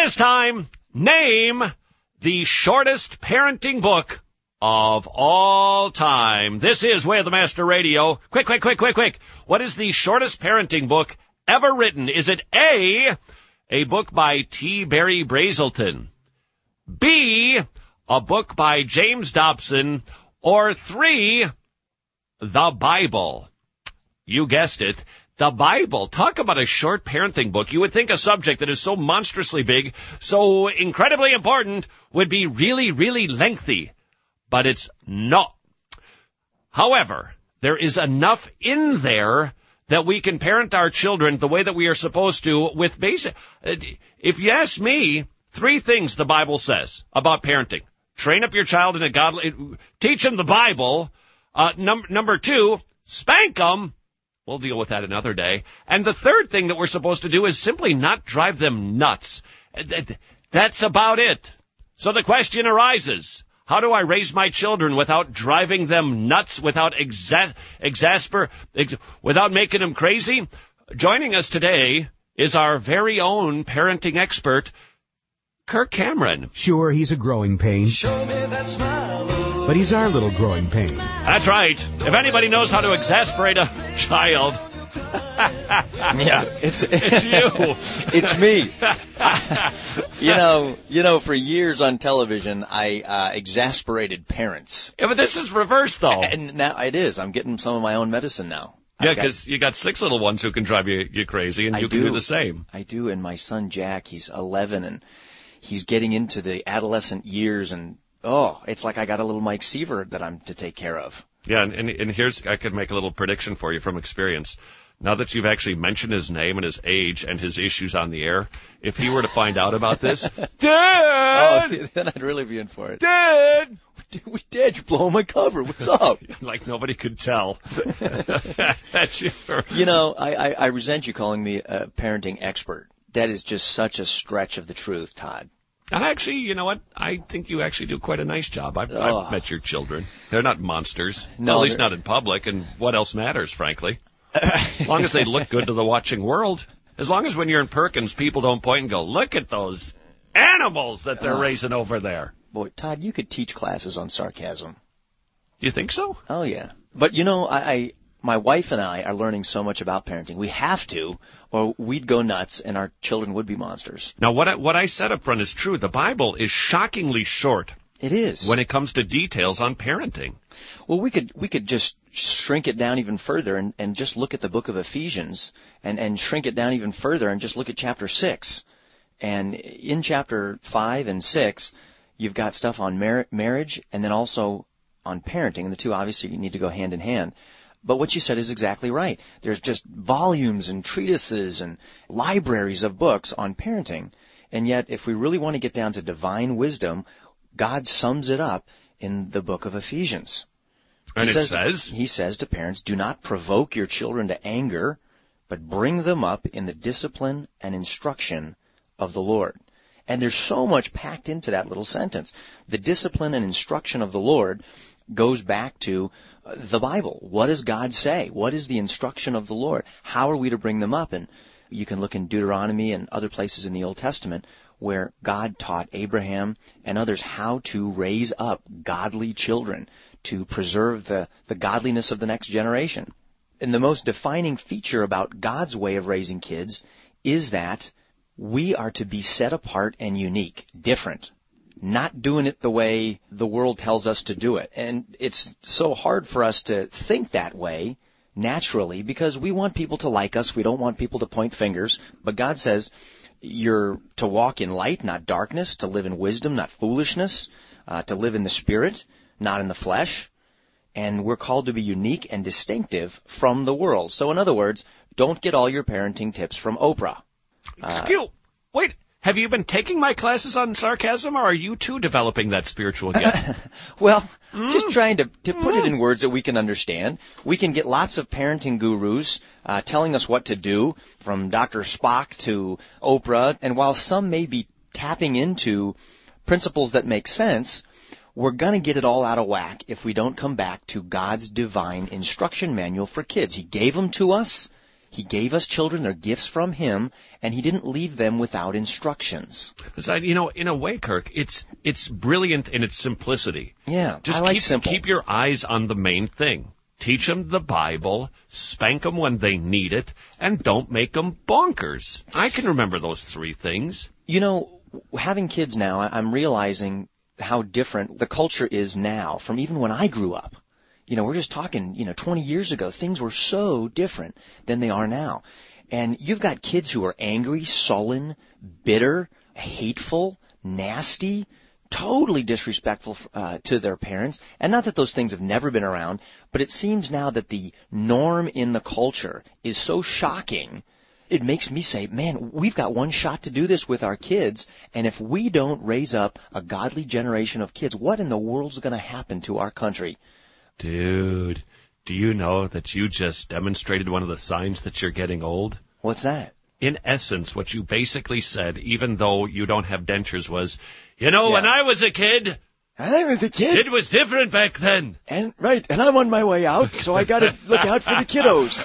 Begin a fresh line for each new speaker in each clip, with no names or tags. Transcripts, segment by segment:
Quiz time. Name the shortest parenting book of all time. This is Way of the Master Radio. Quick. What is the shortest parenting book ever written? Is it A book by T. Barry Brazelton, B, a book by James Dobson, or 3, the Bible? You guessed it. The Bible. Talk about a short parenting book. You would think a subject that is so monstrously big, so incredibly important, would be really, really lengthy. But it's not. However, there is enough in there that we can parent our children the way that we are supposed to with basic. If you ask me, 3 things the Bible says about parenting. Train up your child in a godly, teach them the Bible. Number 2, spank them. We'll deal with that another day. And the third thing that we're supposed to do is simply not drive them nuts. That's about it. So the question arises, how do I raise my children without driving them nuts, without without making them crazy? Joining us today is our very own parenting expert, Kirk Cameron.
Sure, he's a growing pain.
Show me that smile.
But he's our little growing pain.
That's right. If anybody knows how to exasperate a child,
yeah, it's
you.
It's me. You know, for years on television, I exasperated parents.
Yeah, but this is reverse, though.
And now it is. I'm getting some of my own medicine now.
Yeah, because you got 6 little ones who can drive you crazy, and you can do the same.
I do, and my son Jack, he's 11, and he's getting into the adolescent years, and it's like I got a little Mike Seaver that I'm to take care of.
Yeah, and here's, I could make a little prediction for you from experience. Now that you've actually mentioned his name and his age and his issues on the air, if he were to find out about this, Dad!
Then I'd really be in for it.
Dad!
Dad, you're blowing my cover. What's up?
Like nobody could tell. That's you.
You know, I resent you calling me a parenting expert. That is just such a stretch of the truth, Todd.
Actually, you know what? I think you actually do quite a nice job. I've met your children. They're not monsters.
No,
well, at least not in public, and what else matters, frankly? As long as they look good to the watching world. As long as when you're in Perkins, people don't point and go, look at those animals that they're raising over there.
Boy, Todd, you could teach classes on sarcasm.
Do you think so?
Oh, yeah. But, you know, my wife and I are learning so much about parenting. We have to, or we'd go nuts and our children would be monsters.
Now, what I said up front is true. The Bible is shockingly short.
It is.
When it comes to details on parenting.
Well, we could just shrink it down even further and just look at the book of Ephesians and shrink it down even further and just look at chapter 6. And in chapter 5 and 6, you've got stuff on marriage and then also on parenting. And the two obviously need to go hand in hand. But what you said is exactly right. There's just volumes and treatises and libraries of books on parenting. And yet, if we really want to get down to divine wisdom, God sums it up in the book of Ephesians.
And
He says to parents, do not provoke your children to anger, but bring them up in the discipline and instruction of the Lord. And there's so much packed into that little sentence. The discipline and instruction of the Lord goes back to the Bible. What does God say? What is the instruction of the Lord? How are we to bring them up? And you can look in Deuteronomy and other places in the Old Testament where God taught Abraham and others how to raise up godly children to preserve the godliness of the next generation. And the most defining feature about God's way of raising kids is that we are to be set apart and unique, different, not doing it the way the world tells us to do it. And it's so hard for us to think that way naturally because we want people to like us. We don't want people to point fingers. But God says you're to walk in light, not darkness, to live in wisdom, not foolishness, to live in the Spirit, not in the flesh. And we're called to be unique and distinctive from the world. So in other words, don't get all your parenting tips from Oprah.
Wait, have you been taking my classes on sarcasm, or are you too developing that spiritual gift?
Well, just trying to put it in words that we can understand. We can get lots of parenting gurus telling us what to do, from Dr. Spock to Oprah. And while some may be tapping into principles that make sense, we're going to get it all out of whack if we don't come back to God's divine instruction manual for kids. He gave them to us. He gave us children. They're gifts from Him, and He didn't leave them without instructions.
You know, in a way, Kirk, it's brilliant in its simplicity.
Yeah,
Just
I like simple.
keep your eyes on the main thing. Teach them the Bible, spank them when they need it, and don't make them bonkers. I can remember those 3 things.
You know, having kids now, I'm realizing how different the culture is now from even when I grew up. You know, we're just talking, 20 years ago, things were so different than they are now. And you've got kids who are angry, sullen, bitter, hateful, nasty, totally disrespectful to their parents. And not that those things have never been around, but it seems now that the norm in the culture is so shocking. It makes me say, man, we've got one shot to do this with our kids, and if we don't raise up a godly generation of kids, what in the world's going to happen to our country?
Dude, do you know that you just demonstrated one of the signs that you're getting old?
What's that?
In essence, what you basically said, even though you don't have dentures, was, when I was a kid, it was different back then.
And I'm on my way out, so I got to look out for the kiddos.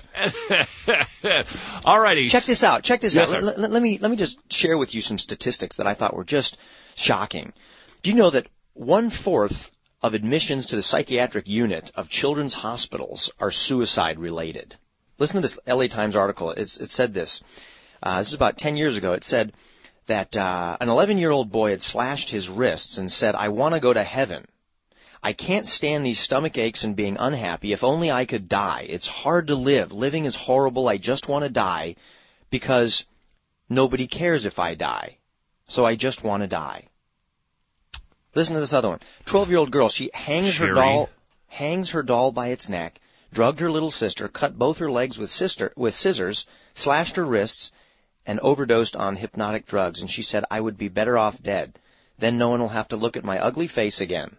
All righty.
Check this out.
Yes,
Let
sir.
me just share with you some statistics that I thought were just shocking. Do you know that 1/4 of admissions to the psychiatric unit of children's hospitals are suicide-related? Listen to this LA Times article. It said this. This is about 10 years ago. It said that an 11-year-old boy had slashed his wrists and said, "I want to go to heaven. I can't stand these stomach aches and being unhappy. If only I could die. It's hard to live. Living is horrible. I just want to die because nobody cares if I die. So I just want to die." Listen to this other one. 12-year-old girl, she hangs her doll by its neck, drugged her little sister, cut both her legs with scissors, slashed her wrists, and overdosed on hypnotic drugs. And she said, "I would be better off dead. Then no one will have to look at my ugly face again."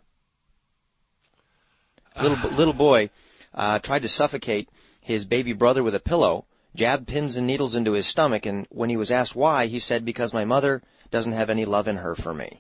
Little boy tried to suffocate his baby brother with a pillow, jabbed pins and needles into his stomach, and when he was asked why, he said, "Because my mother doesn't have any love in her for me."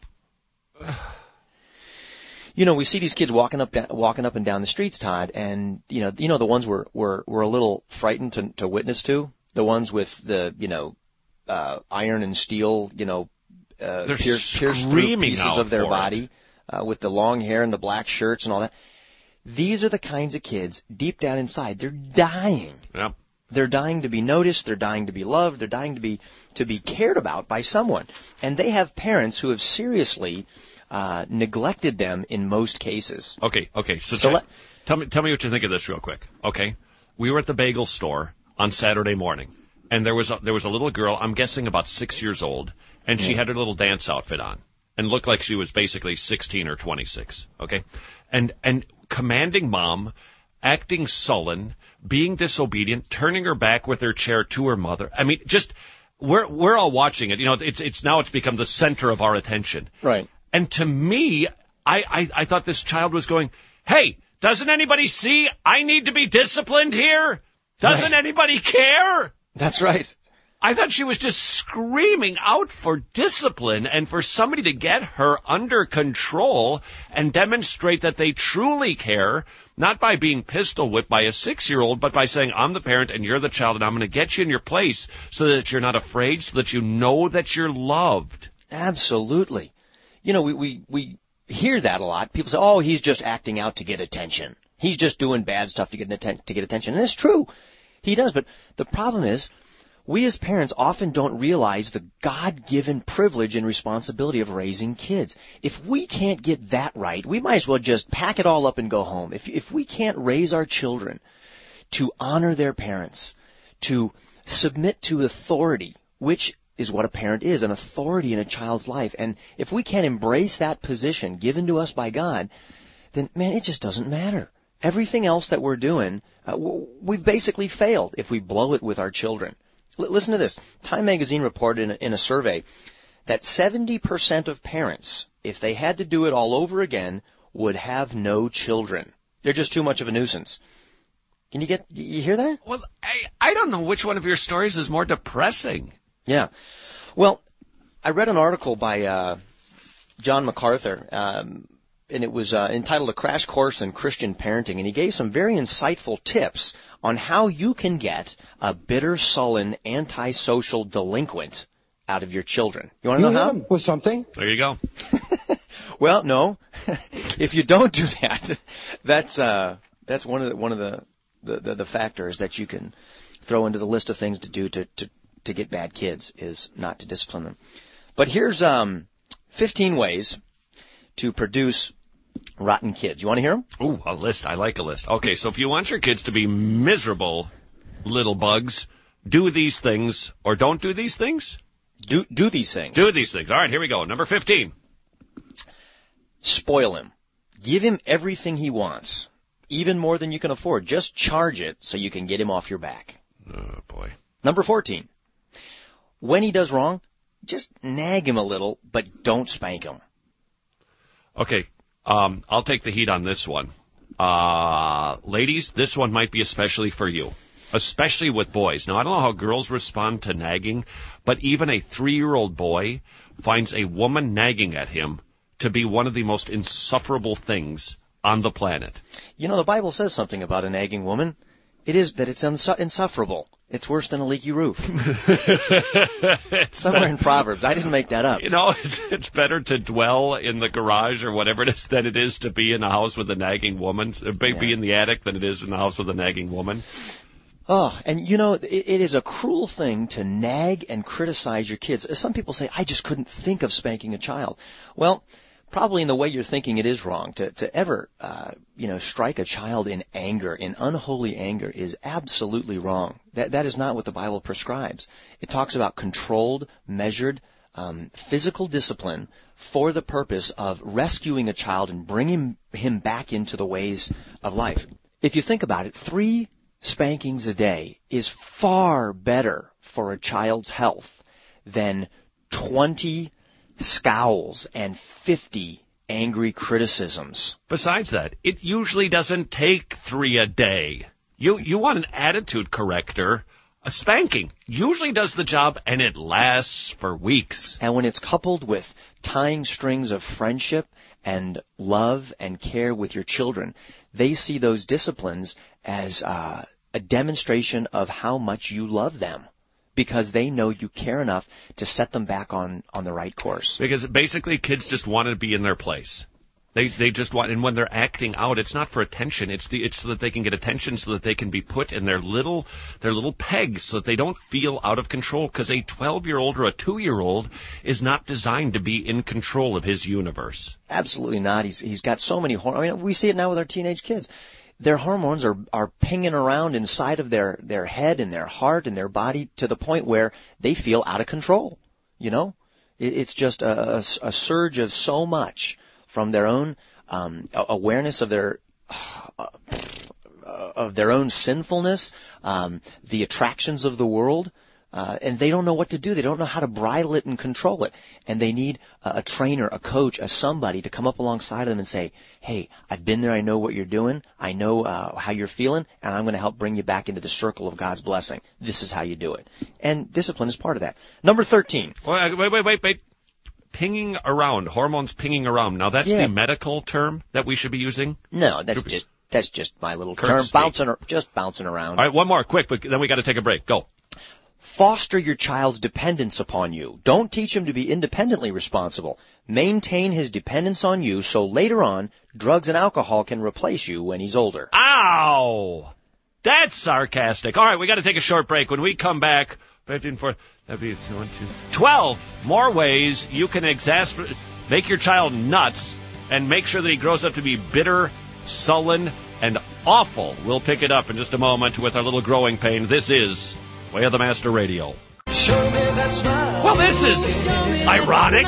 We see these kids walking up and down the streets, Todd, and the ones we're a little frightened to witness to, the ones with the iron and steel, pierced through pieces of their body, with the long hair and the black shirts and all that. These are the kinds of kids deep down inside. They're dying.
Yep.
They're dying to be noticed. They're dying to be loved. They're dying to be cared about by someone. And they have parents who have seriously neglected them in most cases.
Okay. So tell me what you think of this real quick. Okay. We were at the bagel store on Saturday morning, and there was a little girl, I'm guessing about 6 years old, and she had her little dance outfit on and looked like she was basically 16 or 26. Okay. And commanding mom, acting sullen, being disobedient, turning her back with her chair to her mother. I mean, just we're all watching it. It's become the center of our attention.
Right.
And to me, I thought this child was going, "Hey, doesn't anybody see I need to be disciplined here? Doesn't anybody care?"
That's right.
I thought she was just screaming out for discipline and for somebody to get her under control and demonstrate that they truly care, not by being pistol whipped by a 6-year-old, but by saying, "I'm the parent and you're the child and I'm going to get you in your place so that you're not afraid, so that you know that you're loved."
Absolutely. We hear that a lot. People say, "Oh, he's just acting out to get attention. He's just doing bad stuff to get attention." And it's true. He does. But the problem is, we as parents often don't realize the God-given privilege and responsibility of raising kids. If we can't get that right, we might as well just pack it all up and go home. If we can't raise our children to honor their parents, to submit to authority, which is what a parent is, an authority in a child's life. And if we can't embrace that position given to us by God, then, man, it just doesn't matter. Everything else that we're doing, we've basically failed if we blow it with our children. Listen to this. Time magazine reported in a survey that 70% of parents, if they had to do it all over again, would have no children. They're just too much of a nuisance. You hear that?
Well, I don't know which one of your stories is more depressing.
Yeah. Well, I read an article by John MacArthur. and it was entitled A Crash Course in Christian Parenting, and he gave some very insightful tips on how you can get a bitter, sullen, antisocial delinquent out of your children. You want to know how?
Hit 'em with something.
There you go.
Well, no. If you don't do that, that's one of the factors that you can throw into the list of things to do to get bad kids, is not to discipline them. But here's 15 ways to produce rotten kids. You want to hear them?
Ooh, a list. I like a list. Okay, so if you want your kids to be miserable little bugs, do these things or don't do these things?
Do these things.
Do these things. All right, here we go. Number 15.
Spoil him. Give him everything he wants, even more than you can afford. Just charge it so you can get him off your back.
Oh, boy.
Number 14. When he does wrong, just nag him a little, but don't spank him.
Okay, I'll take the heat on this one. Ladies, this one might be especially for you, especially with boys. Now, I don't know how girls respond to nagging, but even a 3-year-old boy finds a woman nagging at him to be one of the most insufferable things on the planet.
You know, the Bible says something about a nagging woman. It is that it's insufferable. It's worse than a leaky roof. Somewhere in Proverbs. I didn't make that up.
You know, it's better to dwell in the garage or whatever it is than it is to be in a house with a nagging woman. Be in the attic than it is in the house with a nagging woman.
Oh, and you know, it is a cruel thing to nag and criticize your kids. Some people say, I just couldn't think of spanking a child. Well, probably in the way you're thinking it is wrong. To ever, strike a child in anger, in unholy anger, is absolutely wrong. That is not what the Bible prescribes. It talks about controlled, measured, physical discipline for the purpose of rescuing a child and bringing him back into the ways of life. If you think about it, 3 spankings a day is far better for a child's health than 20 scowls and 50 angry criticisms.
Besides that, it usually doesn't take 3 a day. You want an attitude corrector. A spanking usually does the job, and it lasts for weeks.
And when it's coupled with tying strings of friendship and love and care with your children, they see those disciplines as a demonstration of how much you love them, because they know you care enough to set them back on the right course.
Because basically kids just want to be in their place. They just want, and when they're acting out, it's not for attention. It's so that they can get attention, so that they can be put in their little pegs, so that they don't feel out of control. Because a 12-year-old or a 2-year-old is not designed to be in control of his universe.
Absolutely not. He's got so many hormones. I mean, we see it now with our teenage kids. Their hormones are pinging around inside of their head and their heart and their body to the point where they feel out of control. You know, it's just a surge of so much from their own awareness of their own sinfulness, the attractions of the world, and they don't know what to do. They don't know how to bridle it and control it. And they need a trainer, a coach, somebody to come up alongside of them and say, hey, I've been there. I know what you're doing. I know how you're feeling, and I'm going to help bring you back into the circle of God's blessing. This is how you do it. And discipline is part of that. Number 13.
Wait. Pinging around, hormones pinging around. Now, that's the medical term that we should be using?
No, that's just my little term, bouncing around.
All right, one more, quick, but then we got to take a break. Go.
Foster your child's dependence upon you. Don't teach him to be independently responsible. Maintain his dependence on you so later on, drugs and alcohol can replace you when he's older.
Ow! That's sarcastic. All right, we got to take a short break. When we come back, 15, 4, that'd be 1, 2, 12 more ways you can make your child nuts and make sure that he grows up to be bitter, sullen, and awful. We'll pick it up in just a moment with our little growing pain. This is Way of the Master Radio. Well, this is ironic.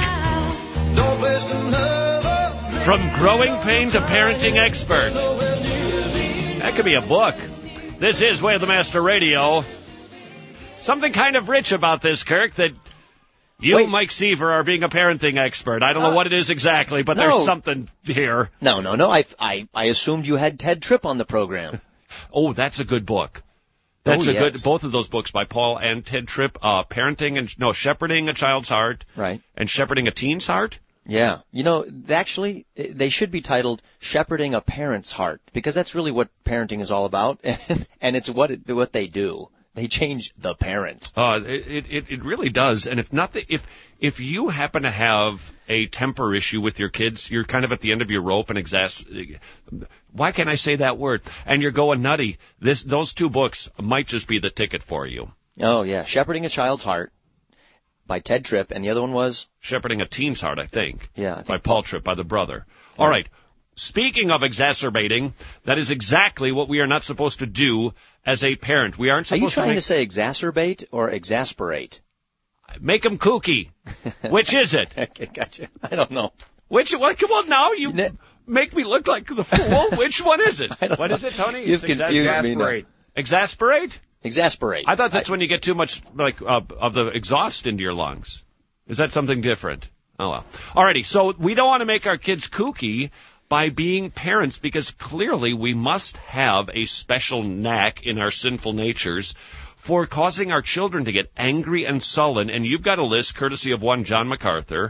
From growing pain to parenting expert. That could be a book. This is Way of the Master Radio. Something kind of rich about this, Kirk, that you, Mike Seaver, are being a parenting expert. I don't know what it is exactly, but there's something here.
No. I assumed you had Ted Tripp on the program.
Oh, that's a good book. Good. Both of those books by Paul and Ted Tripp, Shepherding a Child's Heart,
right,
and Shepherding a Teen's Heart.
Yeah. Actually, they should be titled Shepherding a Parent's Heart, because that's really what parenting is all about, and it's what they do. They change the parent.
It really does. And if you happen to have a temper issue with your kids, you're kind of at the end of your rope and why can't I say that word? And you're going nutty. Those two books might just be the ticket for you.
Oh yeah, Shepherding a Child's Heart by Ted Tripp, and the other one was
Shepherding a Teen's Heart, I think.
Yeah, I think
by Paul Tripp, by the brother. Yeah. All right. Speaking of exacerbating, that is exactly what we are not supposed to do as a parent. We aren't supposed to.
Are you trying to say exacerbate or exasperate?
Make them kooky. Which is it?
Okay, gotcha. I don't know.
Which one? Come on now, you make me look like the fool. Which one is it?
What
is it, Tony?
You've confused me now.
Exasperate?
Exasperate.
I thought that's when you get too much of the exhaust into your lungs. Is that something different? Oh well. Alrighty, so we don't want to make our kids kooky by being parents, because clearly we must have a special knack in our sinful natures for causing our children to get angry and sullen. And you've got a list, courtesy of one John MacArthur,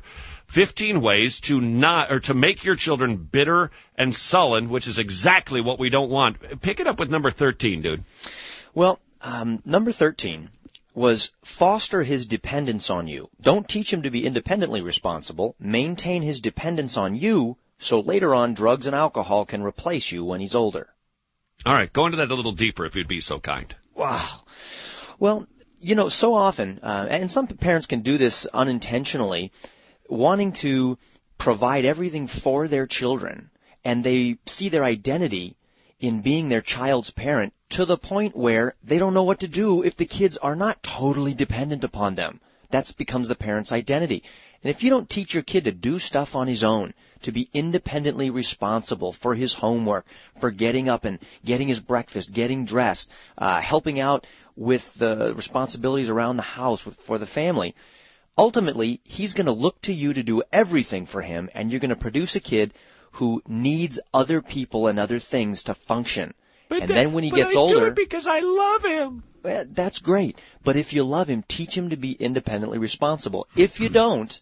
15 ways to make your children bitter and sullen, which is exactly what we don't want. Pick it up with number 13, dude.
Well, number 13 was foster his dependence on you. Don't teach him to be independently responsible. Maintain his dependence on you, so later on drugs and alcohol can replace you when he's older.
All right, go into that a little deeper if you'd be so kind.
Wow. Well, so often, and some parents can do this unintentionally, wanting to provide everything for their children, and they see their identity in being their child's parent to the point where they don't know what to do if the kids are not totally dependent upon them. That becomes the parent's identity. And if you don't teach your kid to do stuff on his own, to be independently responsible for his homework, for getting up and getting his breakfast, getting dressed, helping out with the responsibilities around the house for the family, ultimately he's going to look to you to do everything for him, and you're going to produce a kid who needs other people and other things to function. Then when he gets older...
I do it because I love him.
Well, that's great. But if you love him, teach him to be independently responsible. If you don't,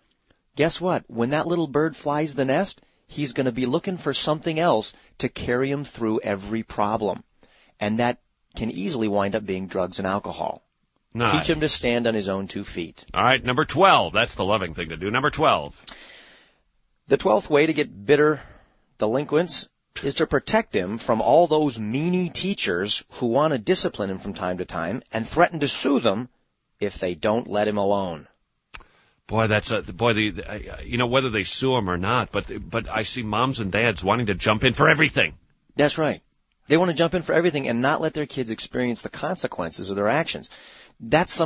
guess what? When that little bird flies the nest, he's going to be looking for something else to carry him through every problem. And that can easily wind up being drugs and alcohol.
Nice.
Teach him to stand on his own 2 feet.
All right, number 12. That's the loving thing to do. Number 12.
The 12th way to get bitter delinquents is to protect him from all those meanie teachers who want to discipline him from time to time and threaten to sue them if they don't let him alone.
Boy, whether they sue him or not, but I see moms and dads wanting to jump in for everything.
That's right. They want to jump in for everything and not let their kids experience the consequences of their actions. That's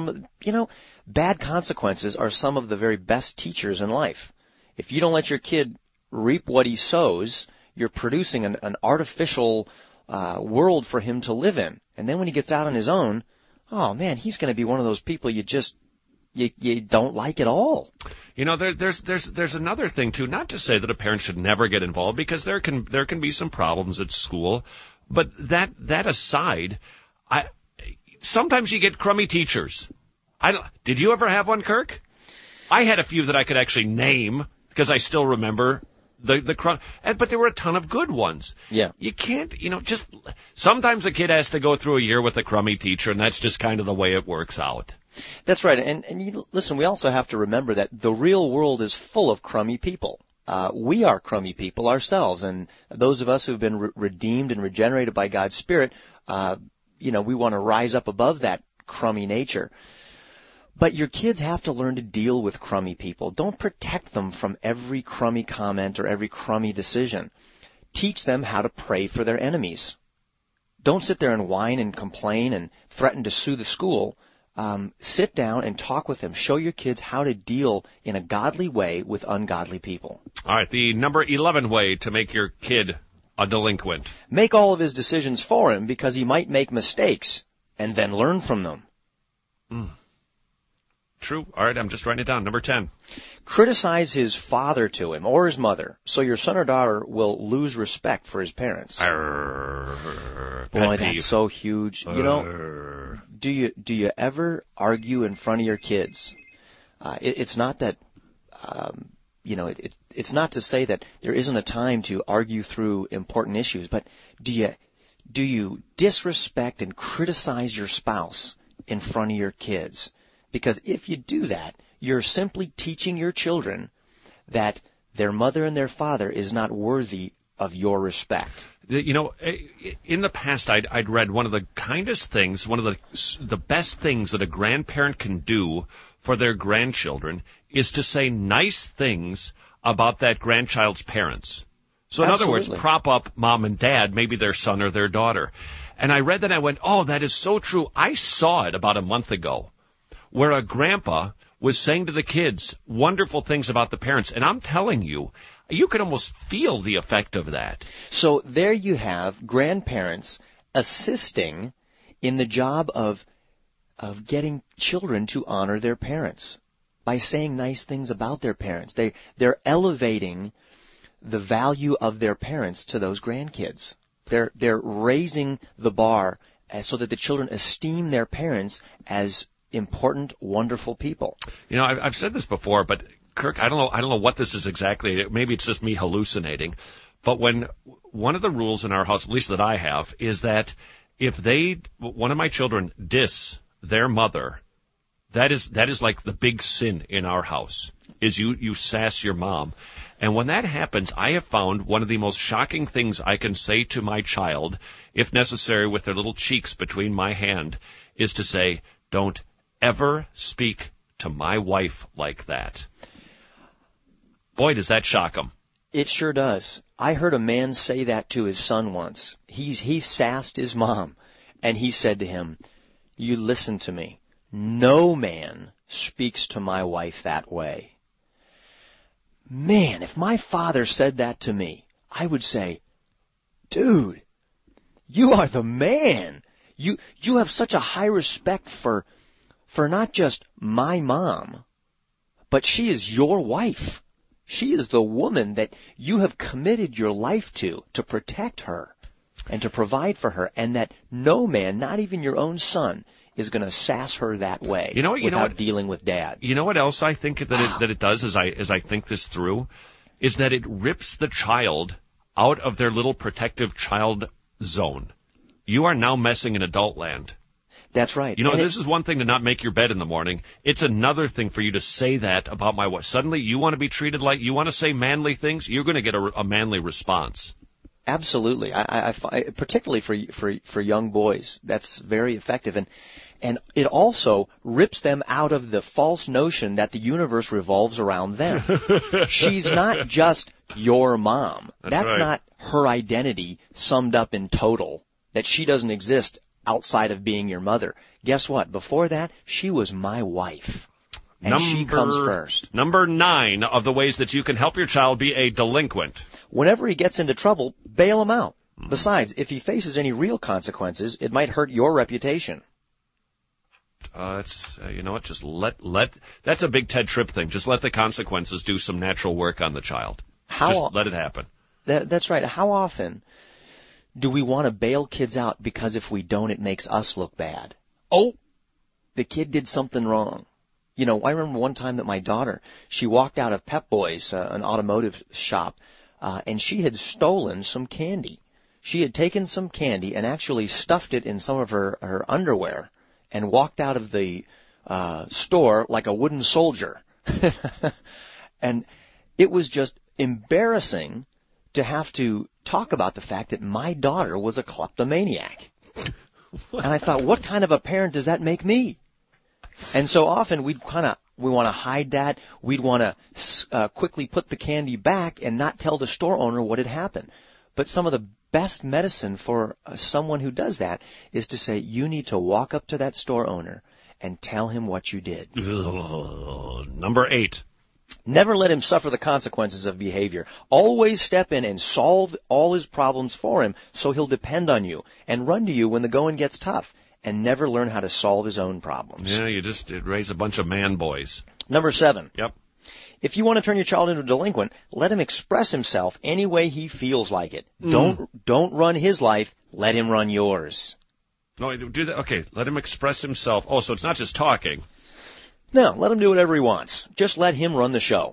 bad consequences are some of the very best teachers in life. If you don't let your kid reap what he sows, you're producing an artificial world for him to live in. And then when he gets out on his own, oh man, he's going to be one of those people you don't like at all.
There's another thing too. Not to say that a parent should never get involved, because there can be some problems at school. But that aside, sometimes you get crummy teachers. Did you ever have one, Kirk? I had a few that I could actually name because I still remember but there were a ton of good ones.
Yeah.
You can't, just sometimes a kid has to go through a year with a crummy teacher, and that's just kind of the way it works out.
That's right. And listen, we also have to remember that the real world is full of crummy people. We are crummy people ourselves, and those of us who've been redeemed and regenerated by God's Spirit, we want to rise up above that crummy nature. But your kids have to learn to deal with crummy people. Don't protect them from every crummy comment or every crummy decision. Teach them how to pray for their enemies. Don't sit there and whine and complain and threaten to sue the school. Sit down and talk with them. Show your kids how to deal in a godly way with ungodly people.
All right, the number 11 way to make your kid a delinquent.
Make all of his decisions for him, because he might make mistakes, and then learn from them.
True. All right, I'm just writing it down. Number 10.
Criticize his father to him or his mother, so your son or daughter will lose respect for his parents. Boy, that's so huge. Do you ever argue in front of your kids? It's not that it's not to say that there isn't a time to argue through important issues, but do you disrespect and criticize your spouse in front of your kids? Because if you do that, you're simply teaching your children that their mother and their father is not worthy of your respect.
In the past, I'd read one of the kindest things, one of the best things that a grandparent can do for their grandchildren is to say nice things about that grandchild's parents. So in
Absolutely.
other words, prop up mom and dad, maybe their son or their daughter. And I read that and I went, oh, that is so true. I saw it about a month ago where a grandpa was saying to the kids wonderful things about the parents. And I'm telling you, you could almost feel the effect of that.
So there you have grandparents assisting in the job of getting children to honor their parents by saying nice things about their parents. They're elevating the value of their parents to those grandkids. They're raising the bar so that the children esteem their parents as important, wonderful people.
I've said this before, but Kirk, I don't know what this is exactly. Maybe it's just me hallucinating. But when one of the rules in our house, at least that I have, is that if one of my children diss their mother, that is like the big sin in our house, is you sass your mom. And when that happens, I have found one of the most shocking things I can say to my child, if necessary with their little cheeks between my hand, is to say, don't ever speak to my wife like that. Boy, does that shock them.
It sure does. I heard a man say that to his son once. He sassed his mom, and he said to him, "You listen to me. No man speaks to my wife that way." Man, if my father said that to me, I would say, "Dude, you are the man. You have such a high respect for not just my mom, but she is your wife. She is the woman that you have committed your life to protect her and to provide for her, and that no man, not even your own son, is going to sass her that way without dealing with dad."
You know what else I think that it does as I think this through, is that it rips the child out of their little protective child zone. You are now messing in adult land.
That's right.
This is one thing to not make your bed in the morning. It's another thing for you to say that about my wife. Suddenly you want to be treated like, you want to say manly things, you're going to get a manly response.
Absolutely. I particularly for young boys, that's very effective. And it also rips them out of the false notion that the universe revolves around them. She's not just your mom. That's
right.
not her identity summed up in total, that she doesn't exist outside of being your mother. Guess what? Before that, she was my wife. And she comes first.
Number 9 of the ways that you can help your child be a delinquent.
Whenever he gets into trouble, bail him out. Besides, if he faces any real consequences, it might hurt your reputation.
You know what? Just let that's a big Ted Tripp thing. Just let the consequences do some natural work on the child. Just let it happen.
That's right. How often do we want to bail kids out because if we don't, it makes us look bad? Oh, the kid did something wrong. I remember one time that my daughter, she walked out of Pep Boys, an automotive shop, and she had stolen some candy. She had taken some candy and actually stuffed it in some of her underwear and walked out of the store like a wooden soldier. And it was just embarrassing to have to talk about the fact that my daughter was a kleptomaniac. And I thought, what kind of a parent does that make me? And so often we want to hide that. We'd want to quickly put the candy back and not tell the store owner what had happened. But some of the best medicine for someone who does that is to say, you need to walk up to that store owner and tell him what you did.
Number 8.
Never let him suffer the consequences of behavior. Always step in and solve all his problems for him so he'll depend on you and run to you when the going gets tough, and never learn how to solve his own problems.
Yeah, you just raise a bunch of man boys.
Number 7.
Yep.
If you want to turn your child into a delinquent, let him express himself any way he feels like it. Don't run his life. Let him run yours.
No, do that. Okay, let him express himself. Oh, so it's not just talking.
No, let him do whatever he wants. Just let him run the show.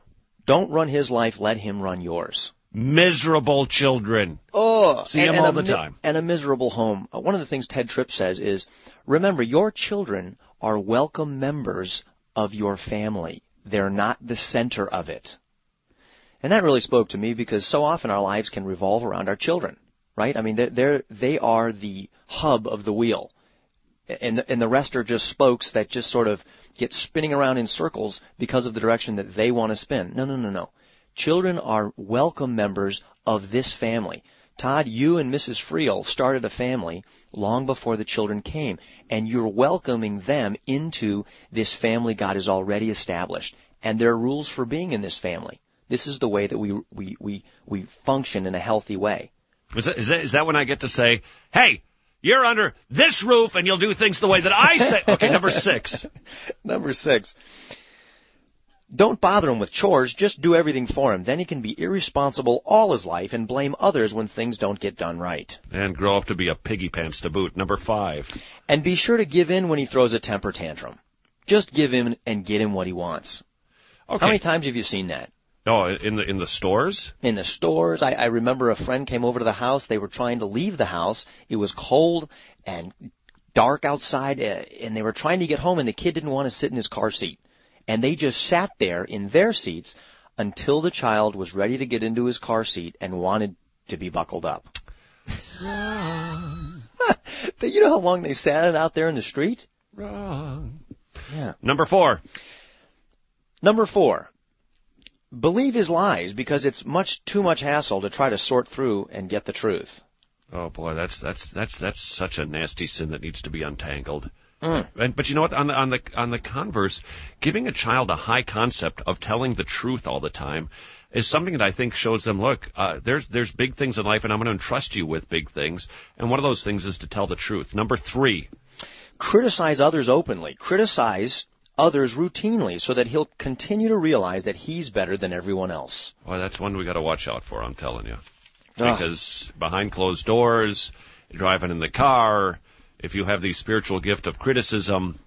Don't run his life, let him run yours.
Miserable children.
Oh,
see them all the time.
And a miserable home. One of the things Ted Tripp says is, remember, your children are welcome members of your family. They're not the center of it. And that really spoke to me because so often our lives can revolve around our children, right? I mean, they are the hub of the wheel. And the rest are just spokes that just sort of get spinning around in circles because of the direction that they want to spin. No. Children are welcome members of this family. Todd, you and Mrs. Friel started a family long before the children came, and you're welcoming them into this family God has already established. And there are rules for being in this family. This is the way that we function in a healthy way.
Is that when I get to say, hey, you're under this roof and you'll do things the way that I say? Okay, number 6.
Number 6. Don't bother him with chores, just do everything for him. Then he can be irresponsible all his life and blame others when things don't get done right.
And grow up to be a piggy pants to boot. Number 5.
And be sure to give in when he throws a temper tantrum. Just give him and get him what he wants.
Okay.
How many times have you seen that?
Oh, in the stores?
In the stores. I remember a friend came over to the house. They were trying to leave the house. It was cold and dark outside, and they were trying to get home, and the kid didn't want to sit in his car seat. And they just sat there in their seats until the child was ready to get into his car seat and wanted to be buckled up.
Wrong.
You know how long they sat out there in the street?
Wrong.
Yeah.
Number 4.
Number 4. Believe his lies because it's too much hassle to try to sort through and get the truth.
Oh boy, that's such a nasty sin that needs to be untangled.
Mm.
But you know what? On the converse, giving a child a high concept of telling the truth all the time is something that I think shows them, look, there's big things in life, and I'm going to entrust you with big things. And one of those things is to tell the truth. Number 3.
Criticize others openly. Criticize others routinely so that he'll continue to realize that he's better than everyone else.
Well, that's one we got to watch out for, I'm telling you. Because behind closed doors, driving in the car, if you have the spiritual gift of criticism,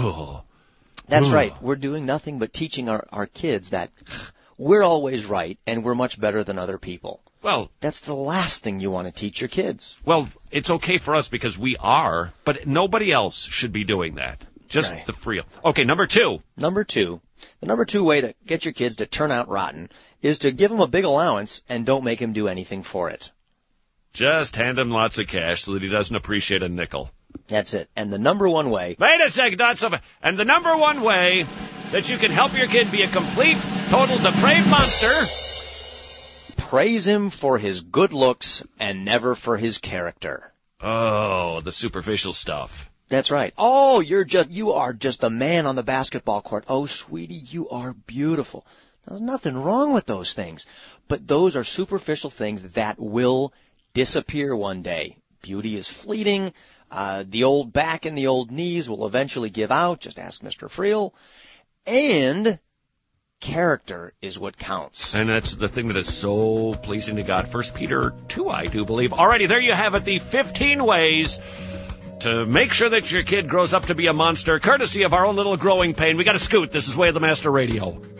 That's right. We're doing nothing but teaching our kids that we're always right and we're much better than other people.
Well,
that's the last thing you want to teach your kids.
Well, it's okay for us because we are, but nobody else should be doing that. Just right. The free. Okay, number 2.
The number 2 way to get your kids to turn out rotten is to give them a big allowance and don't make him do anything for it.
Just hand him lots of cash so that he doesn't appreciate a nickel.
That's it. And the number 1 way...
Wait a second, and the number 1 way that you can help your kid be a complete, total depraved monster...
Praise him for his good looks and never for his character.
Oh, the superficial stuff.
That's right. Oh, you are just the man on the basketball court. Oh, sweetie, you are beautiful. There's nothing wrong with those things. But those are superficial things that will disappear one day. Beauty is fleeting. The old back and the old knees will eventually give out. Just ask Mr. Friel. And character is what counts.
And that's the thing that is so pleasing to God. 1 Peter 2, I do believe. Alrighty, there you have it. The 15 ways to make sure that your kid grows up to be a monster, courtesy of our own little growing pain. We got to scoot. This is Way of the Master Radio.